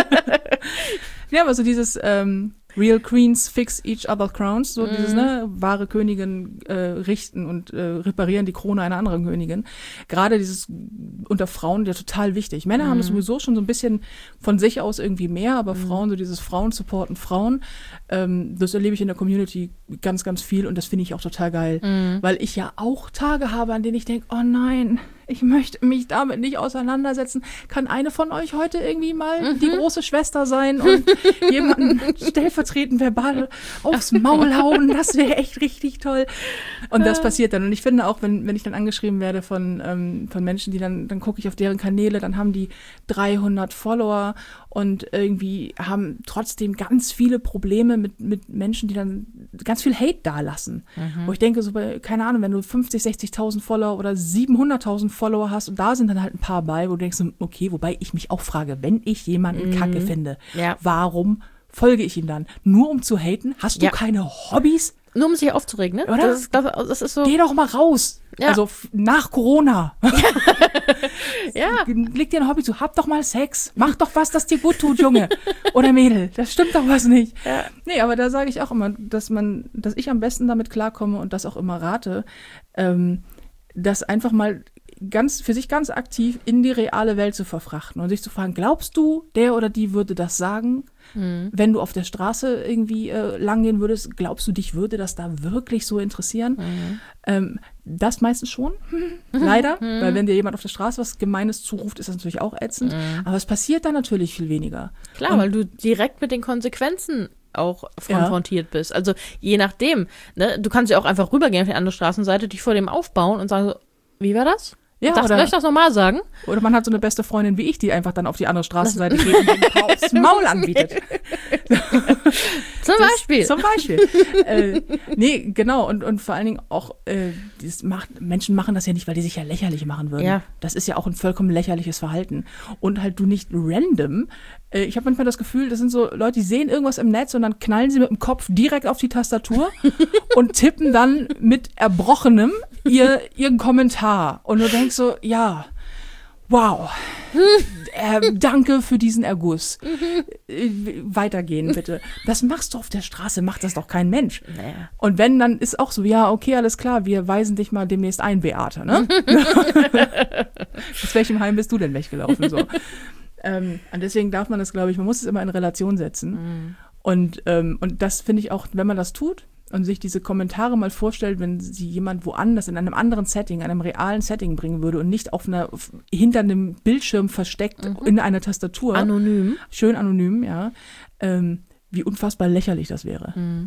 ja, aber so dieses ähm, Real Queens fix each other crowns, so Mhm. dieses, ne, wahre Königin äh, richten und äh, reparieren die Krone einer anderen Königin. Gerade dieses unter Frauen ja total wichtig. Männer haben das sowieso schon so ein bisschen von sich aus irgendwie mehr, aber Frauen, so dieses Frauen supporten Frauen, ähm, das erlebe ich in der Community ganz, ganz viel und das finde ich auch total geil, weil ich ja auch Tage habe, an denen ich denke, oh nein, ich möchte mich damit nicht auseinandersetzen. Kann eine von euch heute irgendwie mal die große Schwester sein und jemanden stellvertretend verbal aufs Maul hauen? Das wäre echt richtig toll. Und das passiert dann. Und ich finde auch, wenn, wenn ich dann angeschrieben werde von, ähm, von Menschen, die dann, dann gucke ich auf deren Kanäle, dann haben die dreihundert Follower und irgendwie haben trotzdem ganz viele Probleme mit, mit Menschen, die dann ganz viel Hate dalassen. Wo ich denke, so bei, keine Ahnung, wenn du fünfzig, sechzigtausend Follower oder siebenhunderttausend Follower hast und da sind dann halt ein paar bei, wo du denkst, okay, wobei ich mich auch frage, wenn ich jemanden Kacke finde, Ja. warum folge ich ihm dann? Nur um zu haten? Hast du Ja. keine Hobbys? Nur um sich aufzuregen, ne? Oder? Das ist, glaub, das ist so. Geh doch mal raus. Ja. Also f- nach Corona. Ja. Leg dir ein Hobby zu. Hab doch mal Sex. Mach doch was, das dir gut tut, Junge. Oder Mädel. Das stimmt doch was nicht. Ja. Nee, aber da sage ich auch immer, dass man, dass ich am besten damit klarkomme und das auch immer rate, ähm, das einfach mal ganz, für sich ganz aktiv in die reale Welt zu verfrachten und sich zu fragen, glaubst du, der oder die würde das sagen? Mhm. Wenn du auf der Straße irgendwie äh, langgehen würdest, glaubst du, dich würde das da wirklich so interessieren? Mhm. Ähm, das meistens schon, leider, weil wenn dir jemand auf der Straße was Gemeines zuruft, ist das natürlich auch ätzend. Mhm. Aber es passiert dann natürlich viel weniger. Klar, Und- weil du direkt mit den Konsequenzen auch konfrontiert bist. Also je nachdem, ne? Du kannst ja auch einfach rübergehen auf die andere Straßenseite, dich vor dem aufbauen und sagen so, wie war das? Ja, Darf, oder- soll ich das nochmal sagen? Oder man hat so eine beste Freundin wie ich, die einfach dann auf die andere Straßenseite geht und den ein paar aufs Maul anbietet. Zum Das- Beispiel. Zum Beispiel. äh, nee, genau. Und, und vor allen Dingen auch, äh, das macht, Menschen machen das ja nicht, weil die sich ja lächerlich machen würden. Ja. Das ist ja auch ein vollkommen lächerliches Verhalten. Und halt du nicht random. Äh, ich habe manchmal das Gefühl, das sind so Leute, die sehen irgendwas im Netz und dann knallen sie mit dem Kopf direkt auf die Tastatur und tippen dann mit Erbrochenem ihr, ihren Kommentar. Und du denkst so, ja, wow. Äh, danke für diesen Erguss. Äh, weitergehen, bitte. Das machst du auf der Straße, macht das doch kein Mensch. Naja. Und wenn, dann ist auch so, ja, okay, alles klar, wir weisen dich mal demnächst ein, Beate, ne? Aus welchem Heim bist du denn weggelaufen? So. ähm, und deswegen darf man das, glaube ich, man muss es immer in Relation setzen. Mhm. Und Und, ähm, und das finde ich auch, wenn man das tut und sich diese Kommentare mal vorstellt, wenn sie jemand woanders in einem anderen Setting, einem realen Setting bringen würde und nicht auf einer, auf, hinter einem Bildschirm versteckt in einer Tastatur. anonym. Schön anonym, ja. Ähm, wie unfassbar lächerlich das wäre. Mhm.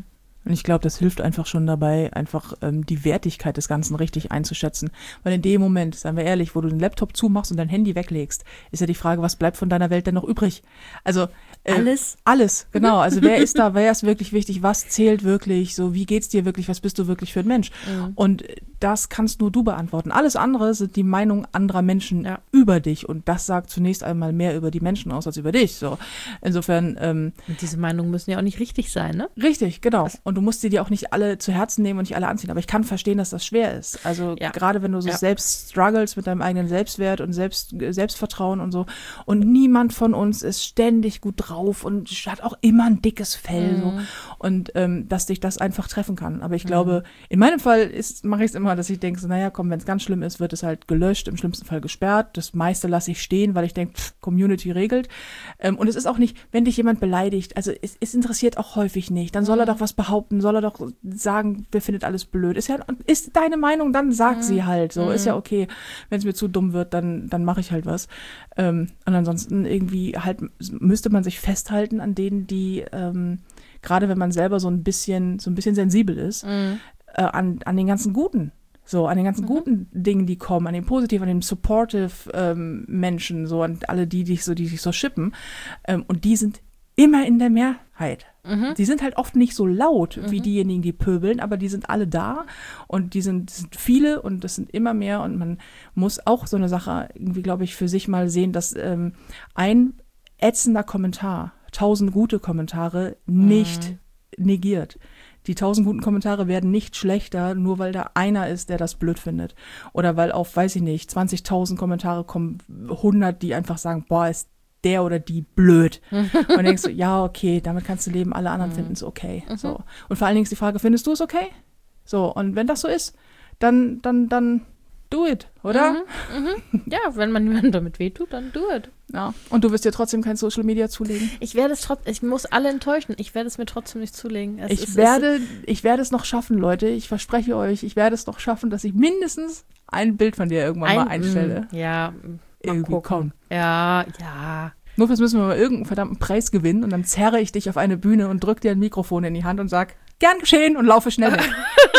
Und ich glaube, das hilft einfach schon dabei, einfach ähm, die Wertigkeit des Ganzen richtig einzuschätzen. Weil in dem Moment, seien wir ehrlich, wo du den Laptop zumachst und dein Handy weglegst, ist ja die Frage, was bleibt von deiner Welt denn noch übrig? Also äh, Alles? Alles, genau. Also wer ist da, wer ist wirklich wichtig, was zählt wirklich, so wie geht's dir wirklich, was bist du wirklich für ein Mensch? Mhm. Und das kannst nur du beantworten. Alles andere sind die Meinungen anderer Menschen ja. über dich und das sagt zunächst einmal mehr über die Menschen aus als über dich. So. Insofern ähm, und diese Meinungen müssen ja auch nicht richtig sein, ne? Richtig, genau. Und du musst dir die auch nicht alle zu Herzen nehmen und nicht alle anziehen. Aber ich kann verstehen, dass das schwer ist. Also ja. gerade wenn du so ja. selbst struggles mit deinem eigenen Selbstwert und Selbst, Selbstvertrauen und so. Und niemand von uns ist ständig gut drauf und hat auch immer ein dickes Fell. Mhm. So. Und ähm, dass dich das einfach treffen kann. Aber ich mhm. glaube, in meinem Fall mache ich es immer, dass ich denke, so, naja, komm, wenn es ganz schlimm ist, wird es halt gelöscht, im schlimmsten Fall gesperrt. Das meiste lasse ich stehen, weil ich denke, pff, Community regelt. Ähm, und es ist auch nicht, wenn dich jemand beleidigt, also es, es interessiert auch häufig nicht. Dann soll er doch was behaupten, soll er doch sagen, wer findet alles blöd. Ist ja, ist deine Meinung, dann sag mhm. sie halt. So, mhm. ist ja okay. Wenn es mir zu dumm wird, dann, dann mache ich halt was. Ähm, und ansonsten irgendwie halt müsste man sich festhalten an denen, die, ähm, gerade wenn man selber so ein bisschen, so ein bisschen sensibel ist, mhm. äh, an, an den ganzen Guten. So, an den ganzen mhm. guten Dingen, die kommen, an den positiven, an den supportive ähm, Menschen, so an alle, die dich so, die dich so shippen. Ähm, und die sind immer in der Mehrheit. Mhm. Die sind halt oft nicht so laut wie mhm. diejenigen, die pöbeln, aber die sind alle da und die sind, das sind viele und das sind immer mehr und man muss auch so eine Sache irgendwie, glaube ich, für sich mal sehen, dass ähm, ein ätzender Kommentar, tausend gute Kommentare nicht mhm. negiert. Die tausend guten Kommentare werden nicht schlechter, nur weil da einer ist, der das blöd findet. Oder weil auf, weiß ich nicht, zwanzigtausend Kommentare kommen, hundert, die einfach sagen, boah, ist der oder die blöd. Und denkst du, ja, okay, damit kannst du leben, alle anderen mhm. finden es okay. Mhm. So. Und vor allen Dingen ist die Frage, findest du es okay? So, und wenn das so ist, dann, dann, dann do it, oder? Mhm. Mhm. Ja, wenn man niemandem damit wehtut, dann do it. Ja. Und du wirst dir trotzdem kein Social Media zulegen? Ich werde es trotzdem, ich muss alle enttäuschen, ich werde es mir trotzdem nicht zulegen. Es ich, ist, werde, ich werde es noch schaffen, Leute, ich verspreche euch, ich werde es noch schaffen, dass ich mindestens ein Bild von dir irgendwann ein, mal einstelle. Ja, irgendwie gucken. Ja, ja. Nur fürs müssen wir mal irgendeinen verdammten Preis gewinnen und dann zerre ich dich auf eine Bühne und drück dir ein Mikrofon in die Hand und sag, gern geschehen und laufe schnell weg.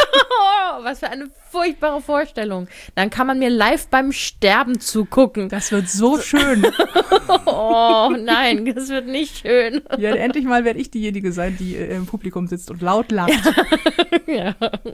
Oh, was für eine furchtbare Vorstellung. Dann kann man mir live beim Sterben zugucken. Das wird so schön. Oh nein, das wird nicht schön. Ja, endlich mal werde ich diejenige sein, die äh, im Publikum sitzt und laut lacht. Ja.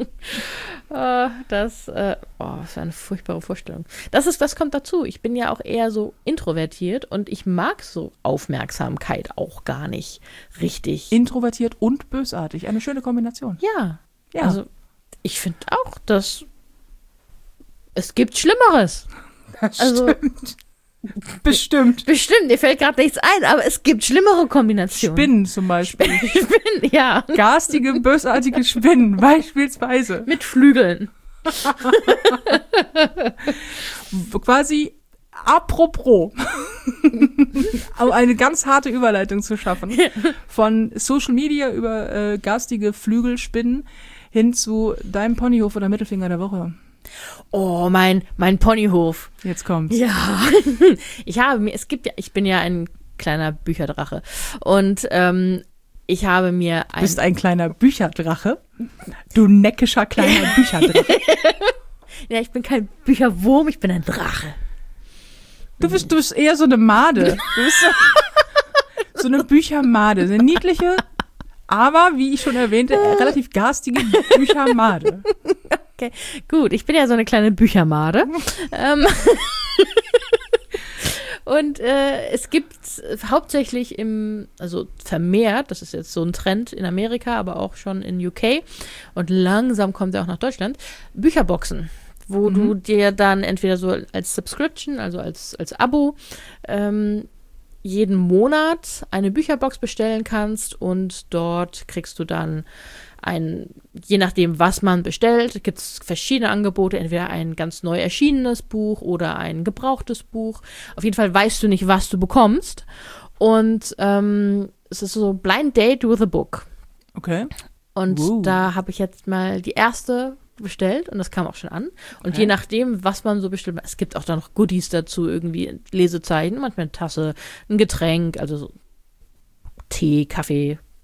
Oh, das, äh, oh, was für eine furchtbare Vorstellung. Das ist, das kommt dazu. Ich bin ja auch eher so introvertiert und ich mag so Aufmerksamkeit auch gar nicht richtig. Introvertiert und bösartig. Eine schöne Kombination. Ja. Ja. Also, ich finde auch, dass es gibt Schlimmeres. Das also, stimmt. Bestimmt. Bestimmt, dir fällt gerade nichts ein, aber es gibt schlimmere Kombinationen. Spinnen zum Beispiel. Spinnen, ja. Garstige, bösartige Spinnen, beispielsweise. Mit Flügeln. Quasi apropos, um eine ganz harte Überleitung zu schaffen, von Social Media über äh, garstige Flügelspinnen hin zu deinem Ponyhof oder Mittelfinger der Woche. Oh, mein, mein Ponyhof. Jetzt kommt's. Ja. Ich habe mir, es gibt ja, ich bin ja ein kleiner Bücherdrache. Und ähm, ich habe mir ein. Du bist ein kleiner Bücherdrache? Du neckischer kleiner Bücherdrache. Ja, ich bin kein Bücherwurm, ich bin ein Drache. Du bist, du bist eher so eine Made. Du bist so, so eine Büchermade. Eine niedliche, aber, wie ich schon erwähnte, relativ garstige Büchermade. Okay, gut. Ich bin ja so eine kleine Büchermade. ähm, und äh, es gibt hauptsächlich im, also vermehrt, das ist jetzt so ein Trend in Amerika, aber auch schon in U K und langsam kommt er auch nach Deutschland, Bücherboxen, wo mhm. du dir dann entweder so als Subscription, also als, als Abo, ähm, jeden Monat eine Bücherbox bestellen kannst und dort kriegst du dann ein, je nachdem, was man bestellt, gibt es verschiedene Angebote, entweder ein ganz neu erschienenes Buch oder ein gebrauchtes Buch. Auf jeden Fall weißt du nicht, was du bekommst. Und ähm, es ist so Blind Date with a Book. Okay. Und Woo. da habe ich jetzt mal die erste bestellt und das kam auch schon an. Und okay. je nachdem, was man so bestellt, es gibt auch da noch Goodies dazu, irgendwie Lesezeichen, manchmal eine Tasse, ein Getränk, also so Tee, Kaffee,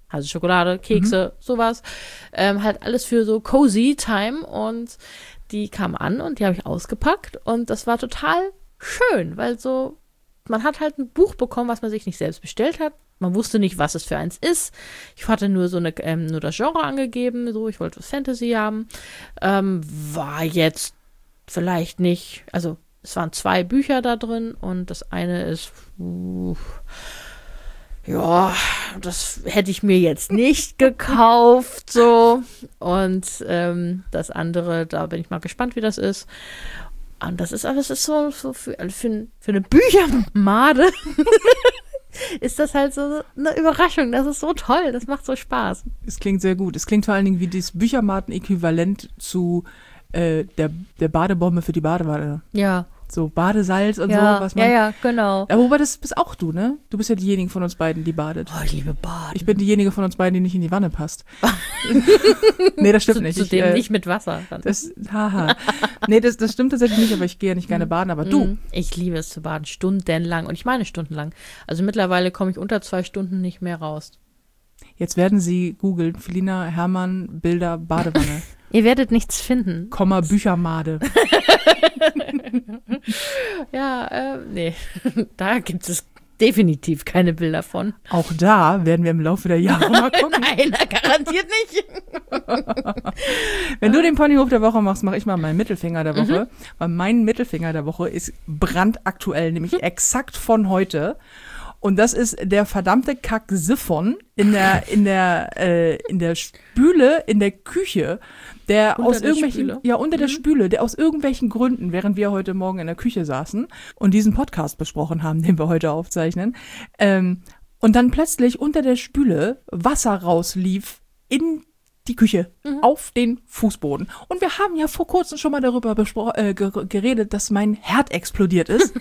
Also Schokolade, Kekse, mhm. sowas. Ähm, halt alles für so cozy Time. Und die kam an und die habe ich ausgepackt. Und das war total schön, weil so, man hat halt ein Buch bekommen, was man sich nicht selbst bestellt hat. Man wusste nicht, was es für eins ist. Ich hatte nur so eine, ähm, nur das Genre angegeben, so, ich wollte was Fantasy haben. Ähm, war jetzt vielleicht nicht, also es waren zwei Bücher da drin und das eine ist, uh, ja, das hätte ich mir jetzt nicht gekauft, so. Und ähm, das andere, da bin ich mal gespannt, wie das ist. Und das ist alles ist so, so für, für, für eine Büchermade. Ist das halt so eine Überraschung. Das ist so toll. Das macht so Spaß. Es klingt sehr gut. Es klingt vor allen Dingen wie das Büchermaten-Äquivalent zu äh, der, der Badebombe für die Badewanne. Ja. So Badesalz und ja, so. Was man, ja, ja, genau. Ja, wobei, das bist auch du, ne? Du bist ja diejenige von uns beiden, die badet. Oh, ich liebe Baden. Ich bin diejenige von uns beiden, die nicht in die Wanne passt. Nee, das stimmt zu, nicht. Zudem ich, äh, nicht mit Wasser. Dann. Das, haha. Nee, das, das stimmt tatsächlich nicht, aber ich gehe ja nicht gerne baden. Aber du. Ich liebe es zu baden, stundenlang. Und ich meine stundenlang. Also mittlerweile komme ich unter zwei Stunden nicht mehr raus. Jetzt werden Sie googeln, Felina Herrmann, Bilder, Badewanne. Ihr werdet nichts finden. Komma, Büchermade. Ja, äh, nee. Da gibt es definitiv keine Bilder von. Auch da werden wir im Laufe der Jahre mal gucken. Nein, garantiert nicht. Wenn du den Ponyhof der Woche machst, mache ich mal meinen Mittelfinger der Woche. Mhm. Weil mein Mittelfinger der Woche ist brandaktuell, nämlich mhm. exakt von heute. Und das ist der verdammte Kack-Siphon in der, in der, äh, in der Spüle, in der Küche, der unter aus der irgendwelchen, Spüle. ja, unter mhm. der Spüle, der aus irgendwelchen Gründen, während wir heute Morgen in der Küche saßen und diesen Podcast besprochen haben, den wir heute aufzeichnen, ähm, und dann plötzlich unter der Spüle Wasser rauslief in die Küche, mhm. auf den Fußboden. Und wir haben ja vor kurzem schon mal darüber bespro- äh, ger- geredet, dass mein Herd explodiert ist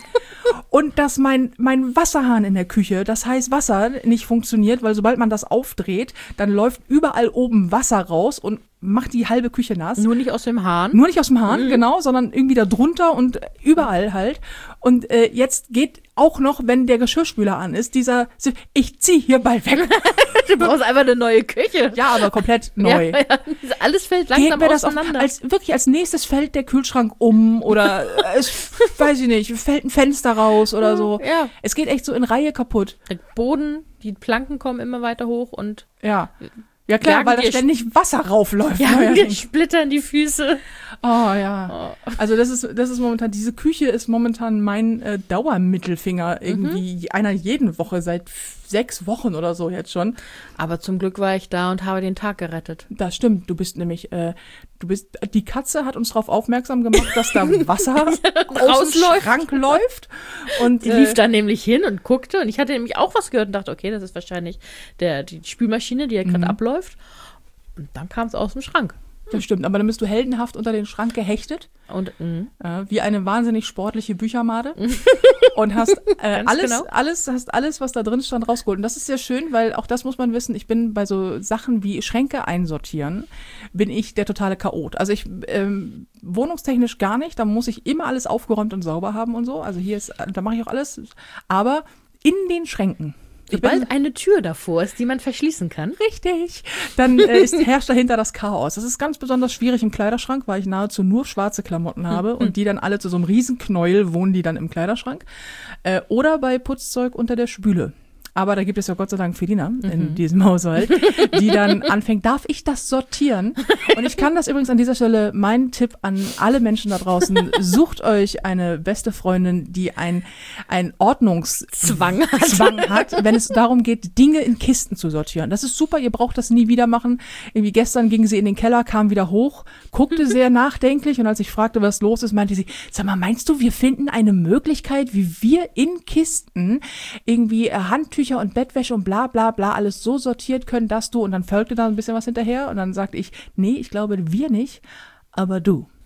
und dass mein, mein Wasserhahn in der Küche, das heißt Wasser, nicht funktioniert, weil sobald man das aufdreht, dann läuft überall oben Wasser raus und macht die halbe Küche nass. Nur nicht aus dem Hahn? Nur nicht aus dem Hahn, mhm. genau, sondern irgendwie da drunter und überall halt. Und äh, jetzt geht auch noch, wenn der Geschirrspüler an ist, dieser, ich zieh hier bald weg. Du brauchst einfach eine neue Küche. Ja, aber komplett neu. Ja, ja. Alles fällt langsam Geht mir das auseinander. Auf, als, wirklich als nächstes fällt der Kühlschrank um oder es, weiß ich nicht, fällt ein Fenster raus oder so. Ja. Es geht echt so in Reihe kaputt. Der Boden, die Planken kommen immer weiter hoch und ja. Ja klar, weil da ständig Wasser raufläuft. Ja, wir splittern die Füße. Oh ja. Oh. Also das ist das ist momentan, diese Küche ist momentan mein äh, Dauermittelfinger irgendwie mhm. einer jeden Woche seit sechs Wochen oder so jetzt schon. Aber zum Glück war ich da und habe den Tag gerettet. Das stimmt. Du bist nämlich, äh, du bist, die Katze hat uns darauf aufmerksam gemacht, dass da Wasser aus dem Schrank läuft. Und die äh, lief dann nämlich hin und guckte und ich hatte nämlich auch was gehört und dachte, okay, das ist wahrscheinlich der, die Spülmaschine, die ja gerade mhm. abläuft. Und dann kam es aus dem Schrank. Das stimmt, aber dann bist du heldenhaft unter den Schrank gehechtet. Und äh, wie eine wahnsinnig sportliche Büchermade. Und hast äh, alles, genau. alles, hast alles, was da drin stand, rausgeholt. Und das ist sehr schön, weil auch das muss man wissen, ich bin bei so Sachen wie Schränke einsortieren, bin ich der totale Chaot. Also ich ähm, wohnungstechnisch gar nicht, da muss ich immer alles aufgeräumt und sauber haben und so. Also hier ist, da mache ich auch alles. Aber in den Schränken. Sobald eine Tür davor ist, die man verschließen kann. Richtig. Dann äh, ist, herrscht dahinter das Chaos. Das ist ganz besonders schwierig im Kleiderschrank, weil ich nahezu nur schwarze Klamotten habe und die dann alle zu so einem Riesenknäuel wohnen die dann im Kleiderschrank. Äh, oder bei Putzzeug unter der Spüle. Aber da gibt es ja Gott sei Dank Felina mhm. in diesem Haushalt, die dann anfängt, darf ich das sortieren? Und ich kann das übrigens an dieser Stelle, mein Tipp an alle Menschen da draußen, sucht euch eine beste Freundin, die ein, ein Ordnungszwang hat. Zwang hat, wenn es darum geht, Dinge in Kisten zu sortieren. Das ist super, ihr braucht das nie wieder machen. Irgendwie gestern ging sie in den Keller, kam wieder hoch, guckte sehr nachdenklich und als ich fragte, was los ist, meinte sie, sag mal, meinst du, wir finden eine Möglichkeit, wie wir in Kisten irgendwie Handtücher und Bettwäsche und bla bla bla alles so sortiert können, dass du, und dann folgte da ein bisschen was hinterher und dann sagte ich, nee, ich glaube, wir nicht, aber du.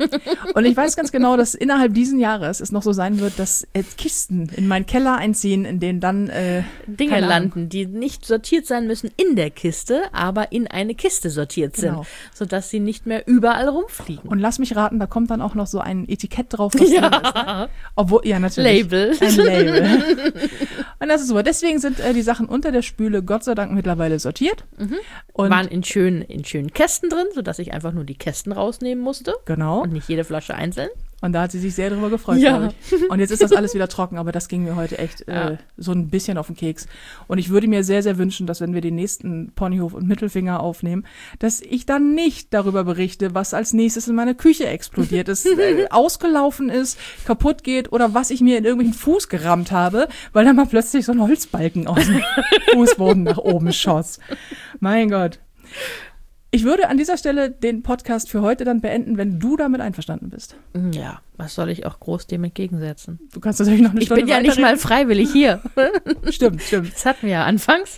Und ich weiß ganz genau, dass innerhalb diesen Jahres es noch so sein wird, dass äh, Kisten in meinen Keller einziehen, in denen dann äh, Dinge landen, die nicht sortiert sein müssen in der Kiste, aber in eine Kiste sortiert sind, Genau. sodass sie nicht mehr überall rumfliegen. Und lass mich raten, da kommt dann auch noch so ein Etikett drauf, was Ja. drin ist. Ne? Obwohl, ja, natürlich. Label. Ein Label. Und das ist super. Deswegen sind äh, die Sachen unter der Spüle Gott sei Dank mittlerweile sortiert. Mhm. Und Waren in schönen, in schönen Kästen drin, sodass ich einfach nur die Kästen rausnehmen musste genau. und nicht jede Flasche einzeln. Und da hat sie sich sehr drüber gefreut, Ja. glaube ich. Und jetzt ist das alles wieder trocken, aber das ging mir heute echt Ja. äh, so ein bisschen auf den Keks. Und ich würde mir sehr, sehr wünschen, dass wenn wir den nächsten Ponyhof und Mittelfinger aufnehmen, dass ich dann nicht darüber berichte, was als nächstes in meiner Küche explodiert ist, äh, ausgelaufen ist, kaputt geht oder was ich mir in irgendwelchen Fuß gerammt habe, weil dann mal plötzlich so ein Holzbalken aus dem Fußboden nach oben schoss. Mein Gott. Ich würde an dieser Stelle den Podcast für heute dann beenden, wenn du damit einverstanden bist. Ja, was soll ich auch groß dem entgegensetzen? Du kannst natürlich noch eine Ich Stunde bin ja nicht mal freiwillig hier. Stimmt, stimmt. Das hatten wir ja anfangs.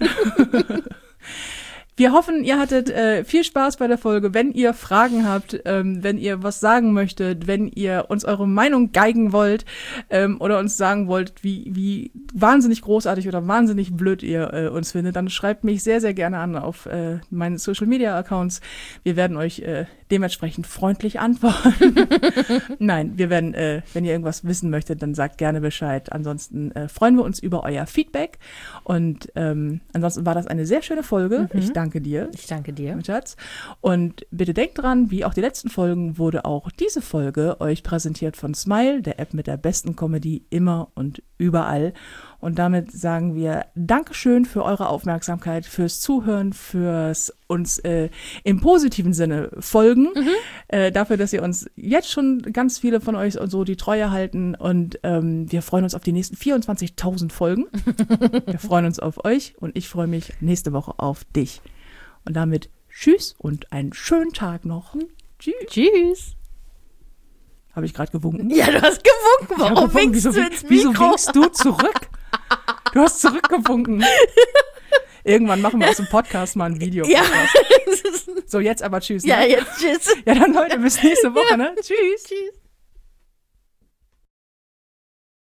Wir hoffen, ihr hattet äh, viel Spaß bei der Folge. Wenn ihr Fragen habt, ähm, wenn ihr was sagen möchtet, wenn ihr uns eure Meinung geigen wollt ähm, oder uns sagen wollt, wie, wie wahnsinnig großartig oder wahnsinnig blöd ihr äh, uns findet, dann schreibt mich sehr, sehr gerne an auf äh, meinen Social-Media-Accounts. Wir werden euch äh, dementsprechend freundlich antworten. Nein, wir werden, äh, wenn ihr irgendwas wissen möchtet, dann sagt gerne Bescheid. Ansonsten äh, freuen wir uns über euer Feedback. Und ähm, ansonsten war das eine sehr schöne Folge. Mhm. Ich danke dir. Ich danke dir. Mein Schatz. Und bitte denkt dran, wie auch die letzten Folgen wurde auch diese Folge euch präsentiert von Smile, der App mit der besten Comedy immer und überall. Und damit sagen wir Dankeschön für eure Aufmerksamkeit, fürs Zuhören, fürs uns äh, im positiven Sinne folgen, Mhm. äh, dafür, dass ihr uns jetzt schon ganz viele von euch und so die Treue halten. Und ähm, wir freuen uns auf die nächsten vierundzwanzigtausend Folgen. Wir freuen uns auf euch und ich freue mich nächste Woche auf dich. Und damit tschüss und einen schönen Tag noch. Tschüss. Tschüss. Habe ich gerade gewunken? Ja, du hast gewunken. Ja, Warum gewunken. winkst wieso, du ins wieso Mikro? winkst du zurück? Du hast zurückgewunken. Irgendwann machen wir aus dem Podcast mal ein Video. Ja. So, jetzt aber tschüss. Ja, Ne? jetzt tschüss. Ja, dann Leute, bis nächste Woche. Ne? Tschüss. Tschüss.